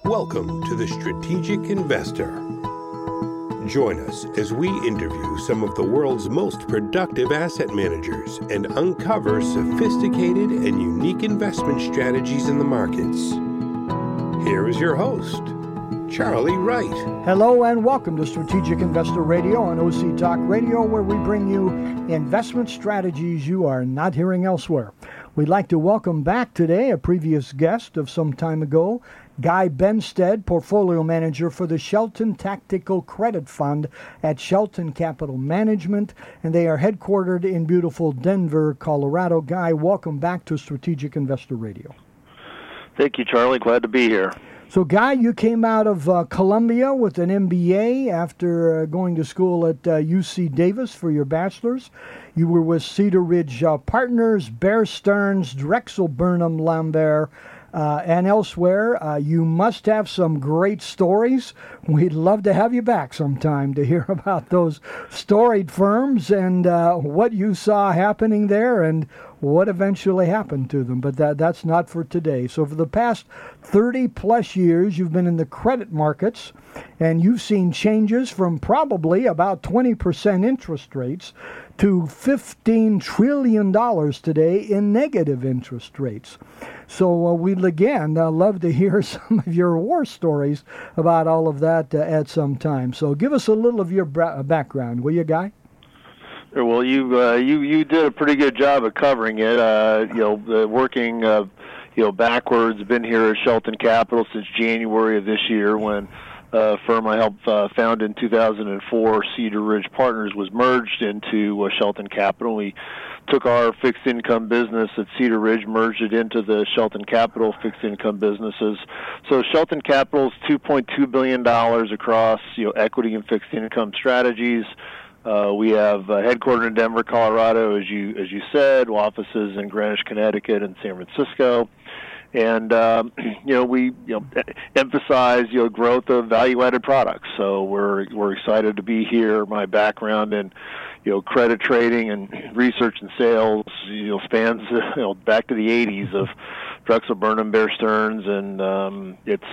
Welcome to The Strategic Investor. Join us as we interview some of the world's most productive asset managers and uncover sophisticated and unique investment strategies in the markets. Here is your host, Charlie Wright. Hello and welcome to Strategic Investor Radio on OC Talk Radio, where we bring you investment strategies you are not hearing elsewhere. We'd like to welcome back today a previous guest of some time ago, Guy Benstead, Portfolio Manager for the Shelton Tactical Credit Fund at Shelton Capital Management, and they are headquartered in beautiful Denver, Colorado. Guy, welcome back to Strategic Investor Radio. Thank you, Charlie. Glad to be here. So, Guy, you came out of Columbia with an MBA after going to school at UC Davis for your bachelor's. You were with Cedar Ridge Partners, Bear Stearns, Drexel Burnham Lambert, and elsewhere. You must have some great stories. We'd love to have you back sometime to hear about those storied firms and what you saw happening there and what eventually happened to them. But that's not for today. So for the past 30 plus years, you've been in the credit markets, and you've seen changes from probably about 20% interest rates to $15 trillion today in negative interest rates. So we'd again love to hear some of your war stories about all of that at some time. So give us a little of your background, will you, Guy? Well, you did a pretty good job of covering it. Working backwards. Been here at Shelton Capital since January of this year, when a firm I helped found in 2004, Cedar Ridge Partners, was merged into Shelton Capital. We took our fixed income business at Cedar Ridge, merged it into the Shelton Capital fixed income businesses. So Shelton Capital is $2.2 billion across equity and fixed income strategies. We have headquartered in Denver, Colorado, as you said, offices in Greenwich, Connecticut, and San Francisco. And we emphasize growth of value-added products. So we're excited to be here. My background in credit trading and research and sales spans back to the 80s of Drexel Burnham, Bear Stearns, and it's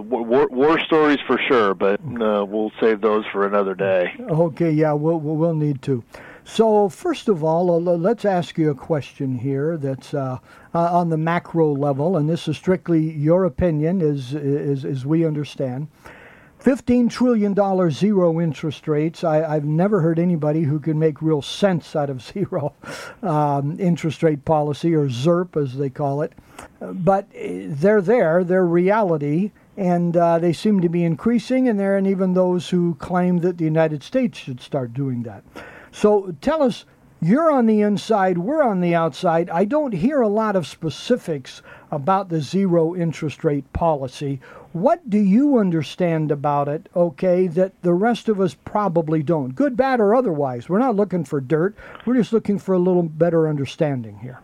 war stories for sure. But we'll save those for another day. Okay, yeah, we'll need to. So first of all, let's ask you a question here that's on the macro level, and this is strictly your opinion as we understand. $15 trillion zero interest rates. I've never heard anybody who can make real sense out of zero interest rate policy, or ZIRP as they call it. But they're reality, and they seem to be increasing, and there are even those who claim that the United States should start doing that. So tell us, you're on the inside, we're on the outside. I don't hear a lot of specifics about the zero interest rate policy. What do you understand about it, okay, that the rest of us probably don't? Good, bad, or otherwise. We're not looking for dirt. We're just looking for a little better understanding here.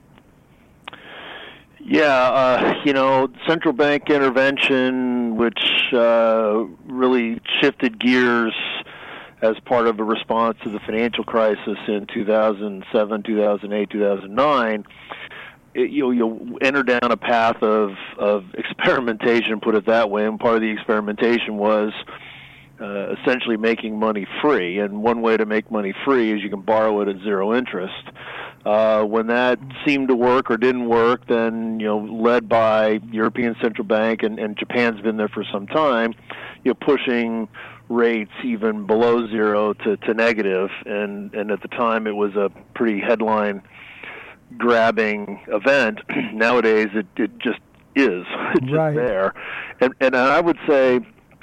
Yeah, central bank intervention, which really shifted gears as part of a response to the financial crisis in 2007, 2008, 2009, you'll enter down a path of experimentation, put it that way, and part of the experimentation was essentially making money free, and one way to make money free is you can borrow it at zero interest. When that seemed to work or didn't work, then, led by European Central Bank, and Japan's been there for some time, pushing rates even below zero to negative, and at the time it was a pretty headline grabbing event. Nowadays it just is. It's just there. And I would say,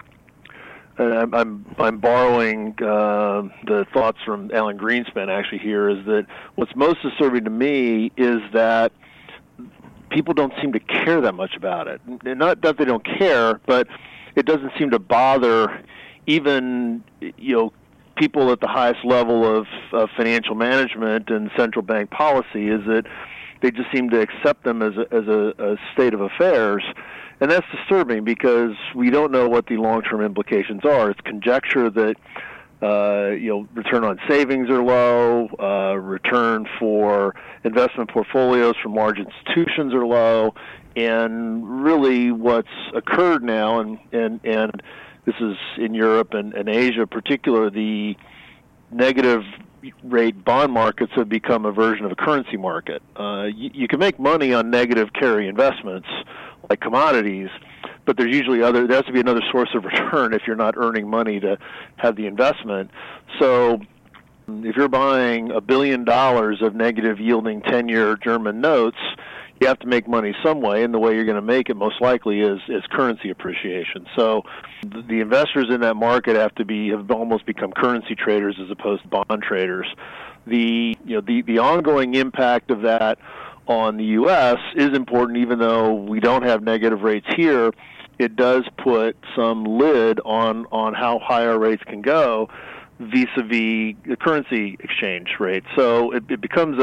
I'm borrowing the thoughts from Alan Greenspan actually here, is that what's most disturbing to me is that people don't seem to care that much about it. And not that they don't care, but it doesn't seem to bother even people at the highest level of financial management and central bank policy, is that they just seem to accept them as a state of affairs. And that's disturbing because we don't know what the long-term implications are. It's conjecture that return on savings are low, return for investment portfolios from large institutions are low, And really what's occurred now, and this is in Europe and Asia in particular, the negative rate bond markets have become a version of a currency market. You can make money on negative carry investments like commodities, but there has to be another source of return if you're not earning money to have the investment. So if you're buying $1 billion of negative yielding 10-year German notes, you have to make money some way, and the way you're going to make it most likely is currency appreciation. So the investors in that market have almost become currency traders as opposed to bond traders. The ongoing impact of that on the U.S. is important, even though we don't have negative rates here. It does put some lid on how high our rates can go vis-a-vis the currency exchange rate. So it becomes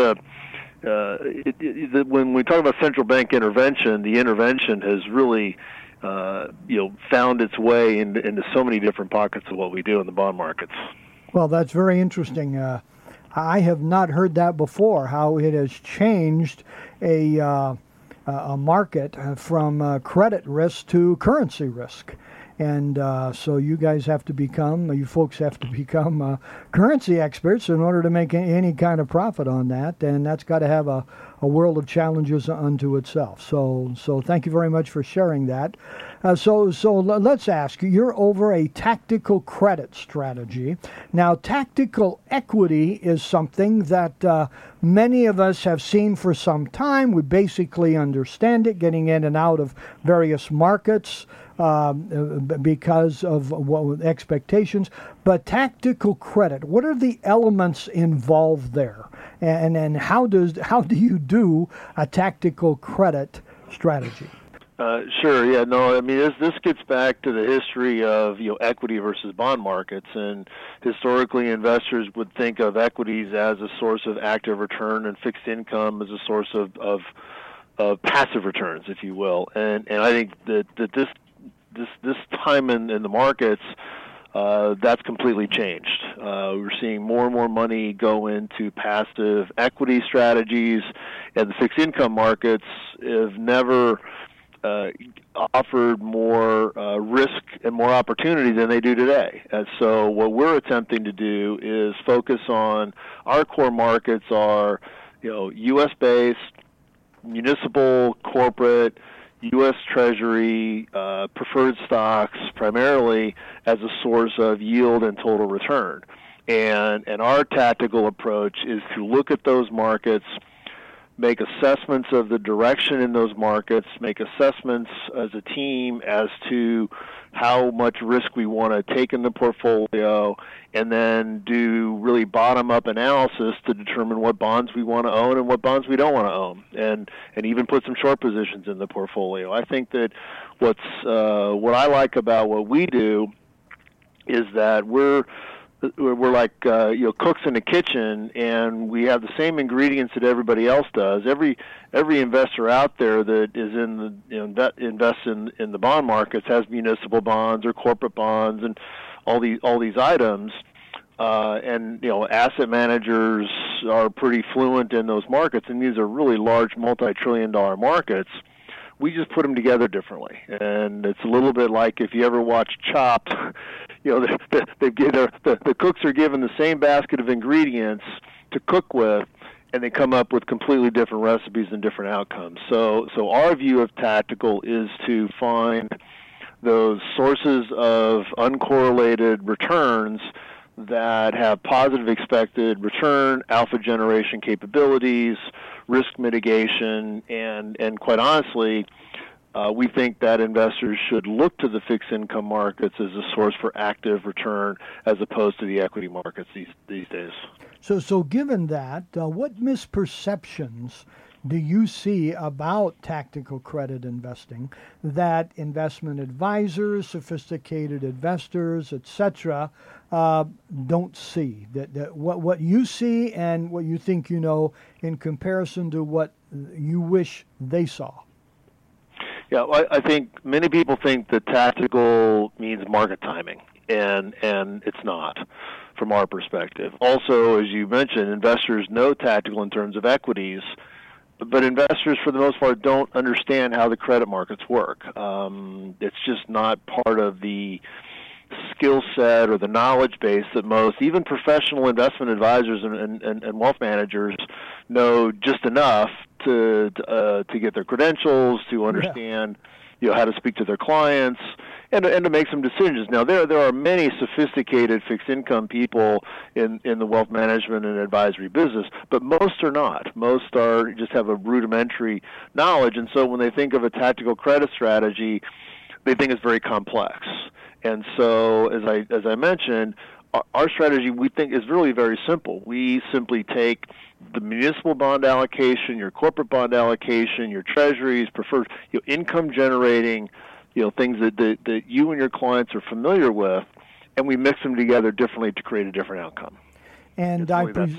when we talk about central bank intervention, the intervention has really found its way into so many different pockets of what we do in the bond markets. Well, that's very interesting. I have not heard that before, how it has changed a market from credit risk to currency risk. And so you folks have to become currency experts in order to make any kind of profit on that. And that's got to have a world of challenges unto itself. So thank you very much for sharing that. So let's ask, you're over a tactical credit strategy. Now, tactical equity is something that many of us have seen for some time. We basically understand it, getting in and out of various markets because of expectations. But tactical credit, what are the elements involved there? And how do you do a tactical credit strategy? Sure. Yeah. No. I mean, this gets back to the history of equity versus bond markets, and historically, investors would think of equities as a source of active return and fixed income as a source of passive returns, if you will. And I think that this time in the markets, that's completely changed. We're seeing more and more money go into passive equity strategies, and the fixed income markets have never offered more risk and more opportunity than they do today. And so what we're attempting to do is focus on our core markets are, U.S.-based, municipal, corporate, U.S. Treasury, preferred stocks, primarily as a source of yield and total return. And our tactical approach is to look at those markets, make assessments of the direction in those markets, make assessments as a team as to how much risk we want to take in the portfolio, and then do really bottom-up analysis to determine what bonds we want to own and what bonds we don't want to own, and even put some short positions in the portfolio. I think that what I like about what we do is that we're like cooks in the kitchen, and we have the same ingredients that everybody else does. Every investor out there that is that invests in the bond markets has municipal bonds or corporate bonds and all these items. And asset managers are pretty fluent in those markets, and these are really large multi-trillion-dollar markets. We just put them together differently, and it's a little bit like if you ever watch Chopped. The cooks are given the same basket of ingredients to cook with, and they come up with completely different recipes and different outcomes. So our view of tactical is to find those sources of uncorrelated returns that have positive expected return, alpha generation capabilities, risk mitigation, and quite honestly, we think that investors should look to the fixed income markets as a source for active return as opposed to the equity markets these days. So given that, what misperceptions do you see about tactical credit investing that investment advisors, sophisticated investors, etc., don't see? That what you see and what you think you know in comparison to what you wish they saw? Yeah, I think many people think that tactical means market timing, and it's not from our perspective. Also, as you mentioned, investors know tactical in terms of equities, but investors, for the most part, don't understand how the credit markets work. It's just not part of the skill set or the knowledge base that most, even professional investment advisors and wealth managers, know just enough to get their credentials, to understand, how to speak to their clients, and to make some decisions. Now, there are many sophisticated fixed income people in the wealth management and advisory business, but most are not. Most are just have a rudimentary knowledge, and so when they think of a tactical credit strategy, they think it's very complex. And so, as I mentioned, our strategy, we think, is really very simple. We simply take the municipal bond allocation, your corporate bond allocation, your treasuries, preferred income generating, things that you and your clients are familiar with, and we mix them together differently to create a different outcome. And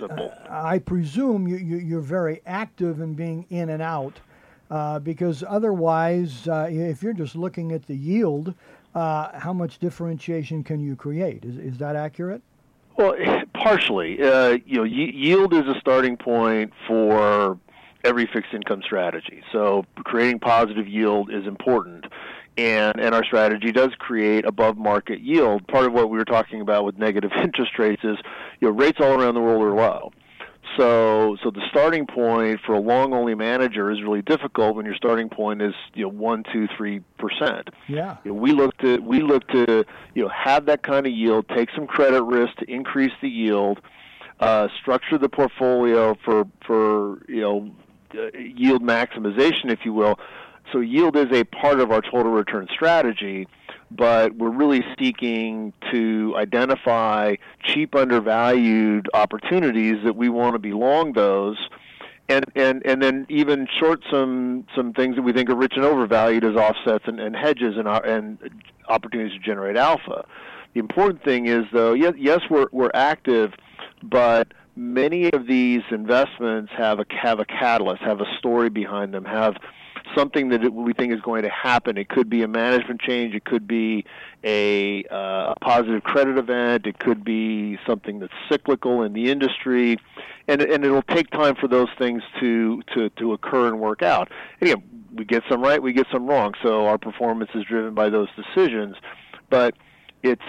I presume you're very active in being in and out, because otherwise, if you're just looking at the yield, how much differentiation can you create? Is that accurate? Well, partially. Yield is a starting point for every fixed income strategy. So creating positive yield is important. And our strategy does create above market yield. Part of what we were talking about with negative interest rates is, rates all around the world are low. So the starting point for a long-only manager is really difficult when your starting point is 1, 2, 3%. Yeah. We look to have that kind of yield, take some credit risk to increase the yield, structure the portfolio for yield maximization, if you will. So yield is a part of our total return strategy, but we're really seeking to identify cheap, undervalued opportunities that we want to be long those, and then even short some things that we think are rich and overvalued as offsets and hedges and opportunities to generate alpha. The important thing is, though, yes, we're active, but many of these investments have a catalyst, have a story behind them, have something that we think is going to happen. It could be a management change. It could be a positive credit event. It could be something that's cyclical in the industry, and it'll take time for those things to occur and work out. And again, we get some right, we get some wrong. So our performance is driven by those decisions, but it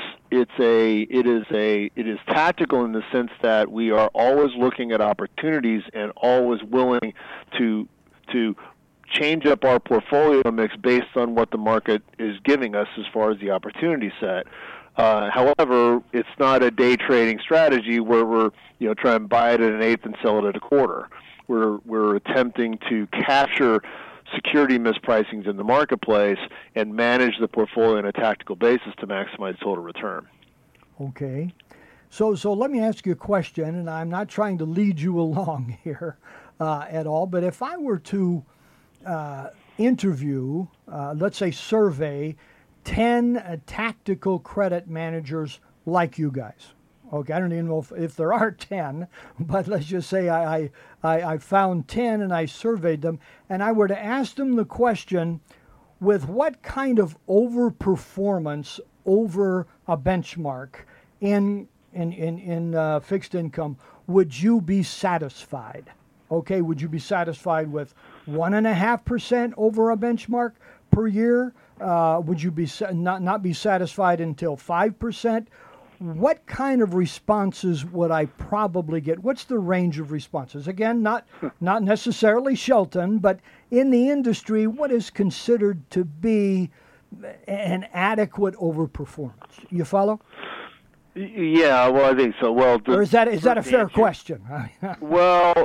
is tactical in the sense that we are always looking at opportunities and always willing to change up our portfolio mix based on what the market is giving us as far as the opportunity set. However, it's not a day trading strategy where we're trying to buy it at an eighth and sell it at a quarter. We're attempting to capture security mispricings in the marketplace and manage the portfolio on a tactical basis to maximize total return. Okay. So let me ask you a question, and I'm not trying to lead you along here at all, but if I were to interview, let's say survey, 10 tactical credit managers like you guys. Okay, I don't even know if there are 10, but let's just say I found 10 and I surveyed them, and I were to ask them the question, with what kind of overperformance over a benchmark in fixed income would you be satisfied? Okay, would you be satisfied with 1.5% over a benchmark per year? Would you be not be satisfied until 5%? What kind of responses would I probably get? What's the range of responses? Again, not necessarily Shelton, but in the industry, what is considered to be an adequate overperformance? You follow? Yeah, well, I think so. Well, or is that a fair question? Well,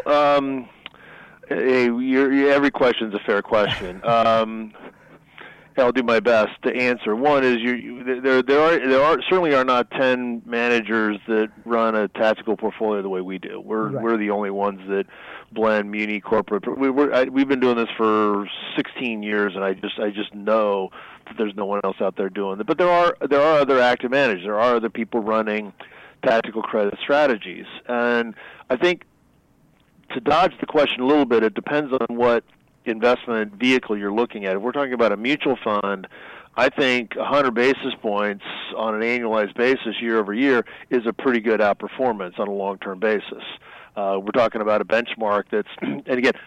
every question's a fair question. I'll do my best to answer. One is there certainly are not 10 managers that run a tactical portfolio the way we do. We're the only ones that blend muni corporate. We've been doing this for 16 years, and I just know that there's no one else out there doing it. But there are other active managers. There are other people running tactical credit strategies, and I think to dodge the question a little bit, it depends on what investment vehicle you're looking at. If we're talking about a mutual fund, I think 100 basis points on an annualized basis year over year is a pretty good outperformance on a long-term basis. We're talking about a benchmark that's, and again,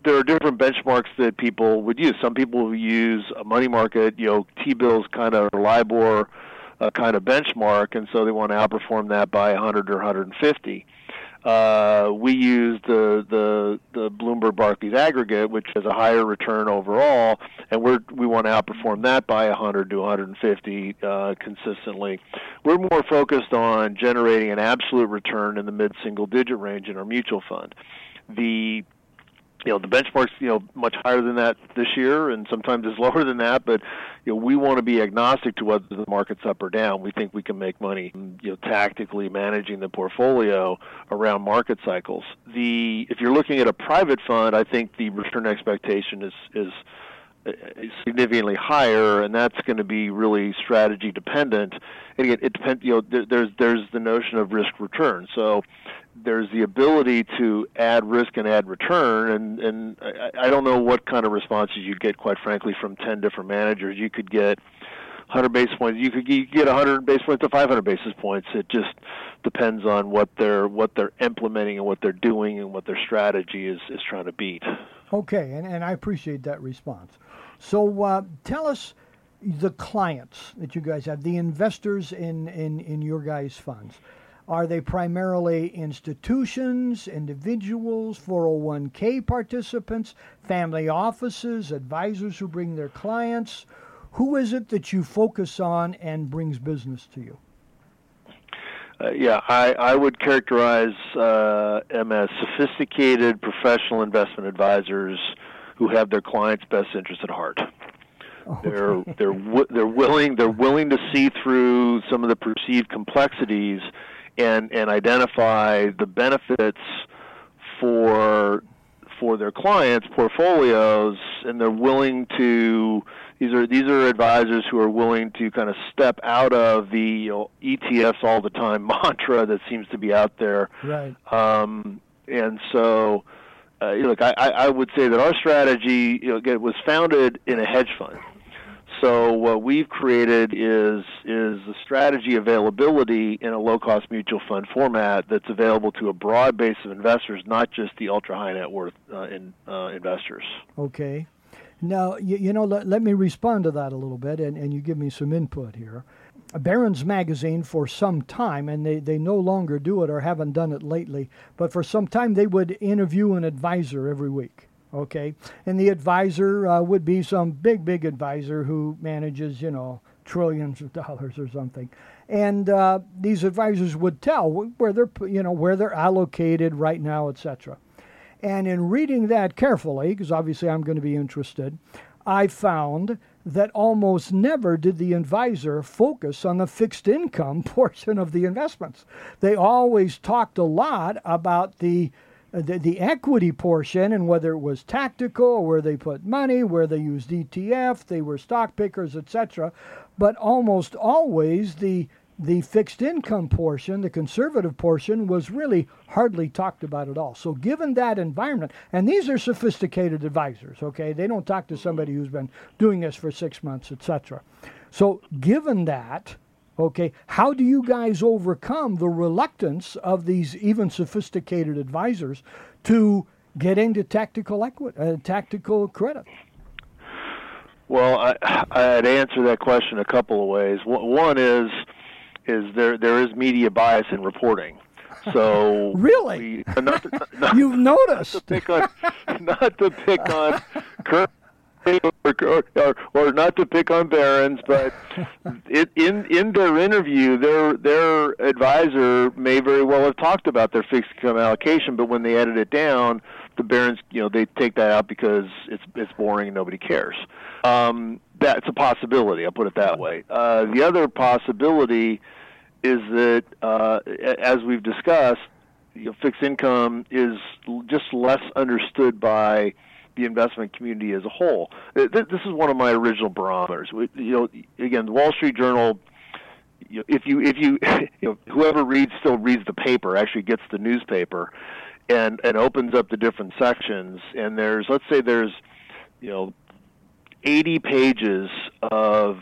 there are different benchmarks that people would use. Some people will use a money market, T-bills kind of LIBOR kind of benchmark, and so they want to outperform that by 100 or 150. We use the Bloomberg Barclays aggregate, which has a higher return overall, and we want to outperform that by 100 to 150 consistently. We're more focused on generating an absolute return in the mid-single digit range in our mutual fund. The benchmark's much higher than that this year, and sometimes it's lower than that. But we want to be agnostic to whether the market's up or down. We think we can make money, tactically managing the portfolio around market cycles. If you're looking at a private fund, I think the return expectation is significantly higher, and that's going to be really strategy dependent. And again, it depends. There's the notion of risk return. So there's the ability to add risk and add return, and I don't know what kind of responses you get, quite frankly, from 10 different managers. You could get 100 basis points. You could get 100 basis points to 500 basis points. It just depends on what they're implementing and what they're doing and what their strategy is trying to beat. Okay, and I appreciate that response. So tell us the clients that you guys have, the investors in your guys' funds. Are they primarily institutions, individuals, 401k participants, family offices, advisors who bring their clients? Who is it that you focus on and brings business to you? I would characterize them as sophisticated professional investment advisors who have their clients' best interest at heart. Okay. They're willing to see through some of the perceived complexities and identify the benefits for their clients' portfolios, and they're willing to. These are advisors who are willing to kind of step out of the ETFs all the time mantra that seems to be out there. Right. And so, look, I would say that our strategy, was founded in a hedge fund. So what we've created is the strategy availability in a low-cost mutual fund format that's available to a broad base of investors, not just the ultra-high net worth investors. Okay. Now, let me respond to that a little bit, and you give me some input here. Barron's Magazine for some time, and they no longer do it or haven't done it lately, but for some time they would interview an advisor every week. Okay, and the advisor would be some big advisor who manages, trillions of dollars or something, and these advisors would tell where they're allocated right now, etc. And in reading that carefully, because obviously I'm going to be interested, I found that almost never did the advisor focus on the fixed income portion of the investments. They always talked a lot about the equity portion and whether it was tactical, where they put money, where they used ETF, they were stock pickers, etc. But almost always the fixed income portion, the conservative portion, was really hardly talked about at all. So given that environment, and these are sophisticated advisors, okay? They don't talk to somebody who's been doing this for 6 months, etc. So given that, okay, how do you guys overcome the reluctance of these even sophisticated advisors to get into tactical credit? Well, I'd answer that question a couple of ways. One is there is media bias in reporting. So really, you've noticed not to pick on current. Or not to pick on Barron's, but in their interview, their advisor may very well have talked about their fixed income allocation, but when they edit it down, the Barron's, they take that out because it's boring and nobody cares. That's a possibility. I'll put it that way. The other possibility is that, as we've discussed, fixed income is just less understood by the investment community as a whole. This is one of my original barometers. Again, the Wall Street Journal. If you whoever still reads the paper, actually gets the newspaper, and opens up the different sections, and let's say there's 80 pages of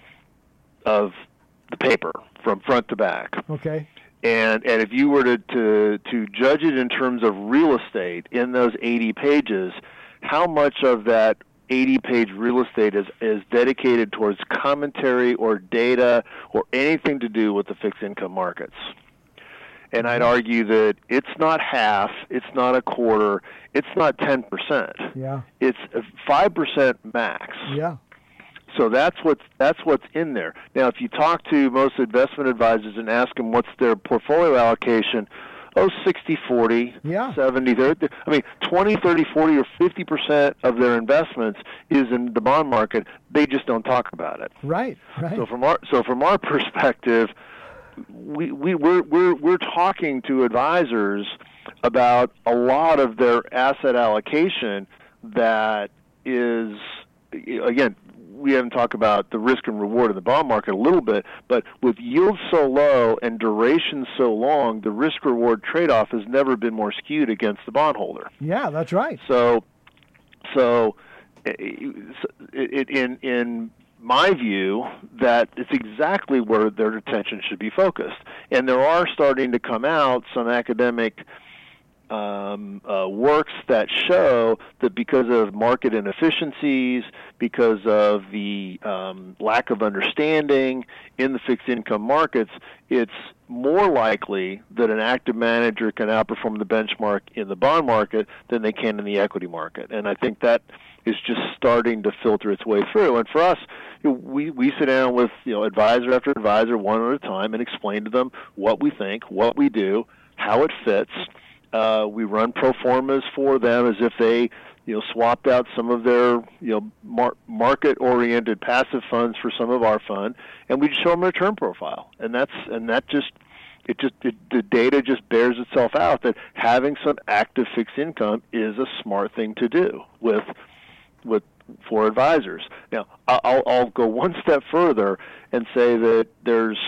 the paper from front to back. Okay. And if you were to judge it in terms of real estate in those 80 pages, how much of that 80-page real estate is dedicated towards commentary or data or anything to do with the fixed income markets. And I'd argue that it's not half, it's not a quarter, it's not 10%. Yeah. It's 5% max. Yeah. So that's what's in there. Now, if you talk to most investment advisors and ask them what's their portfolio allocation, 60-40, yeah. 70-30. I mean, 20, 30, 40, or 50% of their investments is in the bond market. They just don't talk about it. Right. So from our perspective, we're talking to advisors about a lot of their asset allocation that is, again, we haven't talked about the risk and reward in the bond market a little bit, but with yields so low and duration so long, the risk-reward trade-off has never been more skewed against the bondholder. Yeah, that's right. So in my view, that it's exactly where their attention should be focused. And there are starting to come out some academic works that show that because of market inefficiencies, because of the lack of understanding in the fixed income markets, it's more likely that an active manager can outperform the benchmark in the bond market than they can in the equity market. And I think that is just starting to filter its way through. And for us, we sit down with advisor after advisor one at a time and explain to them what we think, what we do, how it fits. We run pro formas for them as if they, swapped out some of their, market-oriented passive funds for some of our fund, and we just show them a return profile. The data just bears itself out that having some active fixed income is a smart thing to do for advisors. Now, I'll go one step further and say that there's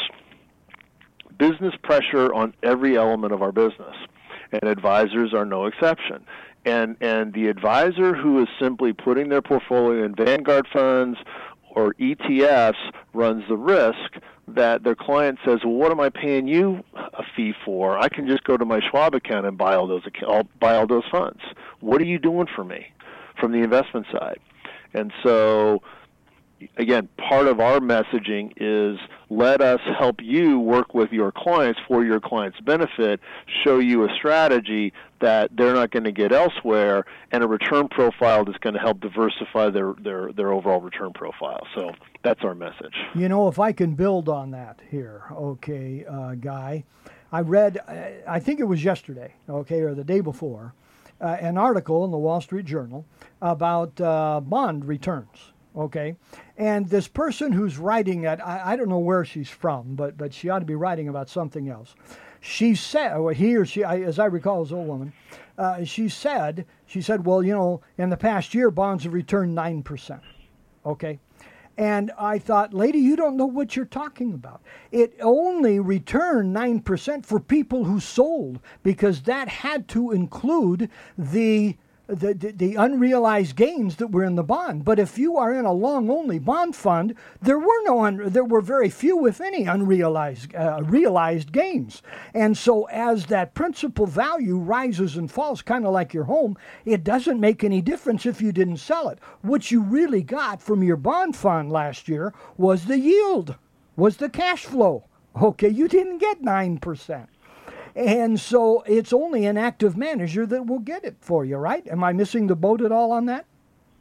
business pressure on every element of our business, and advisors are no exception. And the advisor who is simply putting their portfolio in Vanguard funds or ETFs runs the risk that their client says, well, what am I paying you a fee for? I can just go to my Schwab account and buy all those funds. What are you doing for me from the investment side? And so, again, part of our messaging is let us help you work with your clients for your clients' benefit, show you a strategy that they're not going to get elsewhere, and a return profile that's going to help diversify their overall return profile. So that's our message. If I can build on that here, okay, Guy, I read, I think it was yesterday, okay, or the day before, an article in the Wall Street Journal about bond returns. Okay, and this person who's writing it, I don't know where she's from, but she ought to be writing about something else. She said, or he or she, as I recall, is an old woman. She said, well, in the past year, bonds have returned 9%. Okay, and I thought, lady, you don't know what you're talking about. It only returned 9% for people who sold, because that had to include the unrealized gains that were in the bond. But if you are in a long-only bond fund, there were very few, if any, unrealized realized gains. And so as that principal value rises and falls, kind of like your home, it doesn't make any difference if you didn't sell it. What you really got from your bond fund last year was the yield, was the cash flow. Okay, you didn't get 9%. And so it's only an active manager that will get it for you, right? Am I missing the boat at all on that?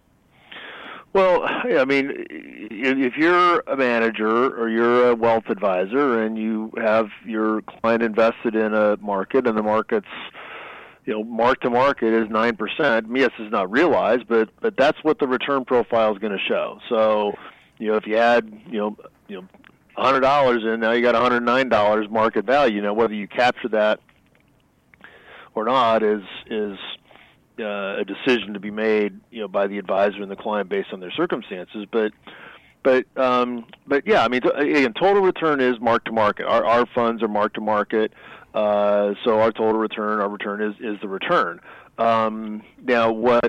Well, I mean, if you're a manager or you're a wealth advisor and you have your client invested in a market and the market's, mark to market is 9%, yes, it's not realized, but that's what the return profile is going to show. So, if you had, $100 in, now you got $109 market value. Now, whether you capture that or not is a decision to be made, by the advisor and the client based on their circumstances. But yeah, I mean, again, total return is mark to market. Our funds are mark to market, so our total return, our return is the return. Now,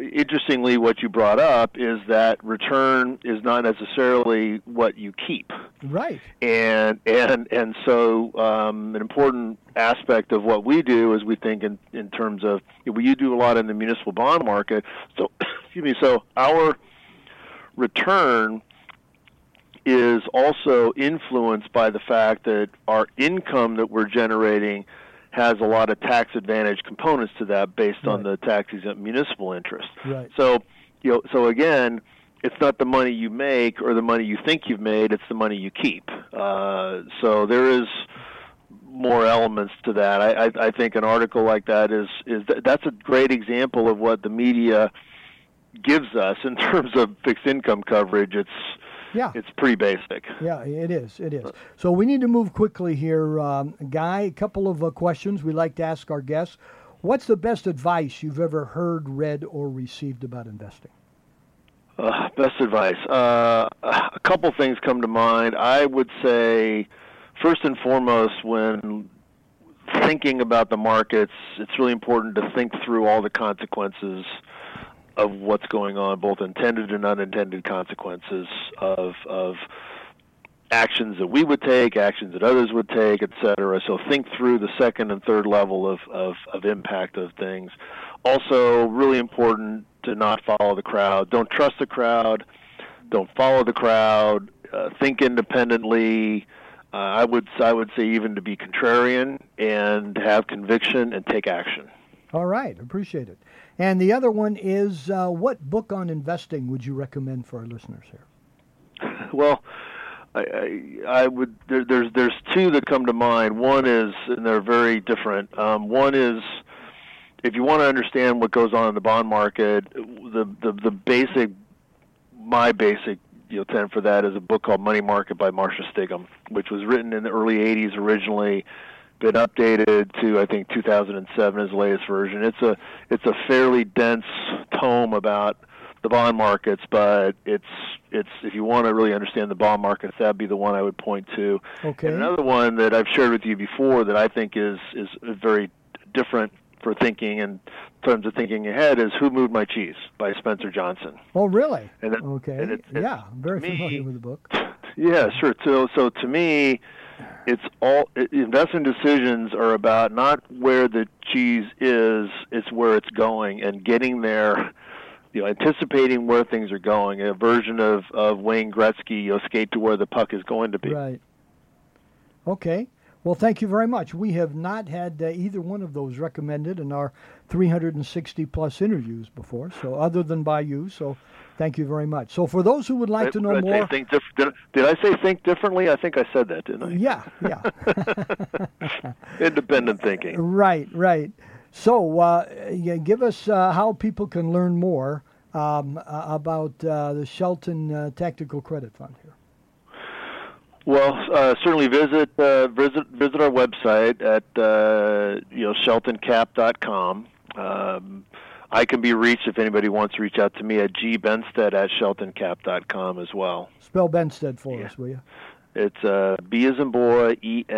interestingly, what you brought up is that return is not necessarily what you keep. Right. And so an important aspect of what we do is we think in terms of, you do a lot in the municipal bond market. So excuse me. So our return is also influenced by the fact that our income that we're generating has a lot of tax advantage components to that based on the tax-exempt municipal interest. Right. So, so again, it's not the money you make or the money you think you've made, it's the money you keep. So there is more elements to that. I think an article like that that's a great example of what the media gives us in terms of fixed income coverage. It's pretty basic. Yeah, it is. It is. So we need to move quickly here. Guy, a couple of questions we like to ask our guests. What's the best advice you've ever heard, read, or received about investing? Best advice. A couple things come to mind. I would say, first and foremost, when thinking about the markets, it's really important to think through all the consequences of what's going on, both intended and unintended consequences of actions that we would take, actions that others would take, et cetera. So think through the second and third level of impact of things. Also, really important to not follow the crowd. Don't trust the crowd. Don't follow the crowd. Think independently. I would say even to be contrarian and have conviction and take action. All right, appreciate it. And the other one is, what book on investing would you recommend for our listeners here? Well, I would. There's two that come to mind. One is, and they're very different. One is, if you want to understand what goes on in the bond market, my basic tenet for that is a book called Money Market by Marcia Stigum, which was written in the early '80s originally. Been updated to, I think, 2007 is the latest version. It's a fairly dense tome about the bond markets, but it's if you want to really understand the bond markets, that'd be the one I would point to. Okay. And another one that I've shared with you before that I think is very different for thinking in terms of thinking ahead is Who Moved My Cheese by Spencer Johnson. Oh, really? And okay. And I'm very familiar with the book. Yeah, sure. So to me, it's investment decisions are about not where the cheese is, it's where it's going, and getting there, anticipating where things are going. A version of Wayne Gretzky, skate to where the puck is going to be. Right. Okay. Well, thank you very much. We have not had either one of those recommended in our 360-plus interviews before, so other than by you, so thank you very much. So for those who would like to know more... Did I say think differently? I think I said that, didn't I? Yeah. Independent thinking. Right. So give us how people can learn more about the Shelton Tactical Credit Fund here. Well, certainly visit our website at sheltoncap.com. I can be reached if anybody wants to reach out to me at gbenstead@sheltoncap.com as well. Spell Benstead for us, will you? It's B as in boy,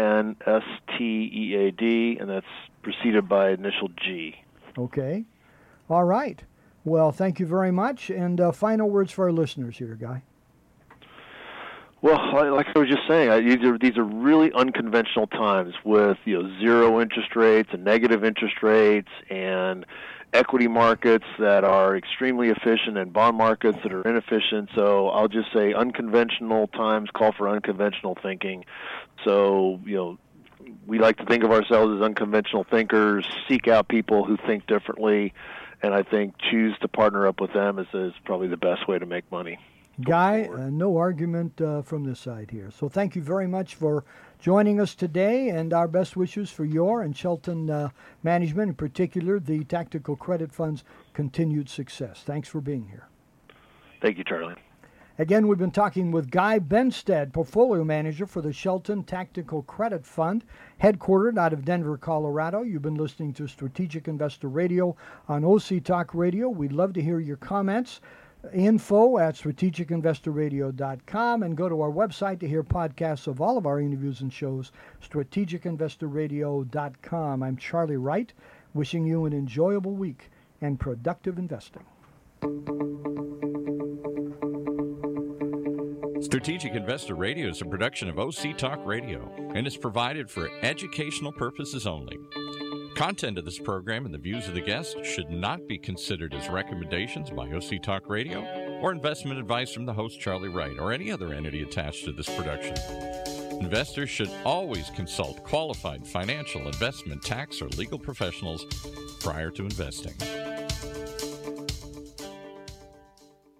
ENSTEAD, and that's preceded by initial G. Okay. All right. Well, thank you very much. And final words for our listeners here, Guy. Well, like I was just saying, these are really unconventional times with zero interest rates and negative interest rates and equity markets that are extremely efficient and bond markets that are inefficient. So I'll just say unconventional times call for unconventional thinking. So, we like to think of ourselves as unconventional thinkers, seek out people who think differently, and I think choose to partner up with them is probably the best way to make money. Guy, no argument from this side here. So thank you very much for joining us today, and our best wishes for your and Shelton management, in particular the Tactical Credit Fund's continued success. Thanks for being here. Thank you, Charlie. Again, we've been talking with Guy Benstead, Portfolio Manager for the Shelton Tactical Credit Fund, headquartered out of Denver, Colorado. You've been listening to Strategic Investor Radio on OC Talk Radio. We'd love to hear your comments. info@strategicinvestorradio.com, and go to our website to hear podcasts of all of our interviews and shows, strategicinvestorradio.com. I'm Charlie Wright, wishing you an enjoyable week and productive investing. Strategic Investor Radio is a production of OC Talk Radio and is provided for educational purposes only. Content of this program and the views of the guests should not be considered as recommendations by OC Talk Radio or investment advice from the host Charlie Wright or any other entity attached to this production. Investors should always consult qualified financial, investment, tax, or legal professionals prior to investing.